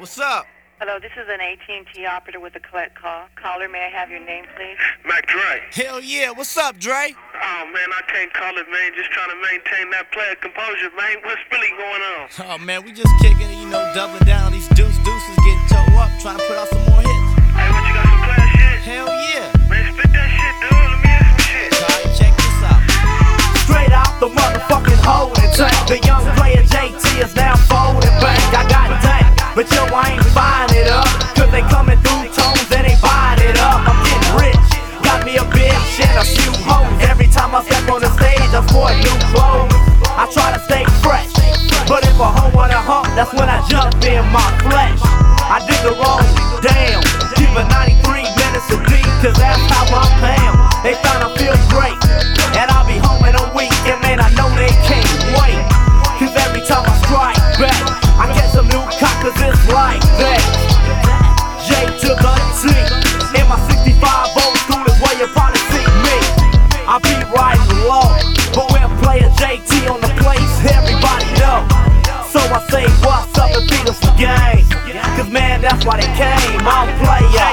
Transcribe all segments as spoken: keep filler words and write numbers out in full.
What's up? Hello, this is an A T and T operator with a collect call. Caller, may I have your name, please? Mac Dre. Hell yeah, what's up, Dre? Oh, man, I can't call it, man. Just trying to maintain that player composure, man. What's really going on? Oh, man, we just kicking it, you know, doubling down. These deuce deuces getting towed up, trying to put out some more hits. Hey, what, you got some player shit? Hell yeah. Man, spit that shit, dude. Let me hear some shit. Alright, check this out. Straight out the motherfucking holding tank. The young player J T is now folding bank. I got dank, but yo, I ain't buying it up. Cause they coming through tones and they buying it up. I'm getting rich, got me a bitch and a few hoes. Every time I step on the stage, I sport new clothes. I try to stay fresh, but if a hoe wanna hump, that's when I jump in my flesh. I dig the road, damn, keep a ninety-three minutes a beat, cause that's how I am. They found I feel great, and I'll be home in a week, and man, I know they can't wait. Cause every time I strike back, I get some new cockers, it's like that. J to the T, in my sixty-five old school is where you probably see me. I be riding low, but when player J T on the place, everybody know. So I say what's up and beat us the game, cause man, that's why they came. I'm player,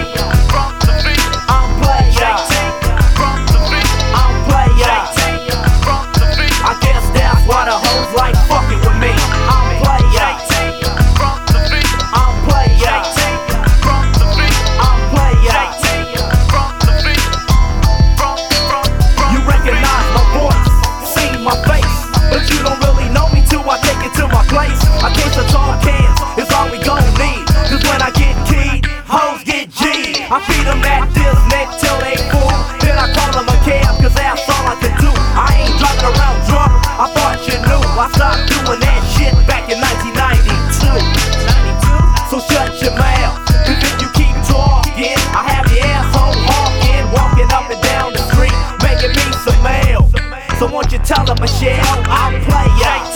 I'm player, I'm player. I guess that's why the hoes like fucking with me. I'm player, I'm player, I'm player. You recognize my voice, see my face, but you don't really know me till I take it to my place. A case of tall cans is all we gon' need, cause when I get keyed, hoes get G'd. I feed them that this neck till they full, then I call them a cab, cause that's all I can do. I ain't driving around drunk, I thought you knew. I stopped doing that shit back in nineteen ninety-two. So shut your mouth, cause if you keep talking, I have your asshole honking, walking up and down the street, making me some mail. So won't you tell them, Michelle, I'll play ya.